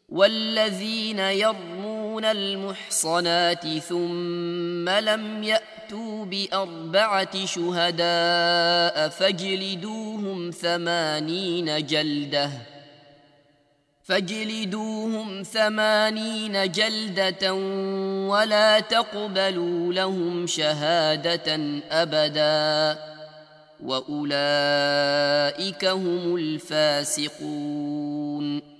والذين يرمون المحصنات ثم لم يأتوا بأربعة شهداء فاجلدوهم 80 جلدة ولا تقبلوا لهم شهادة أبدا وأولئك هم الفاسقون.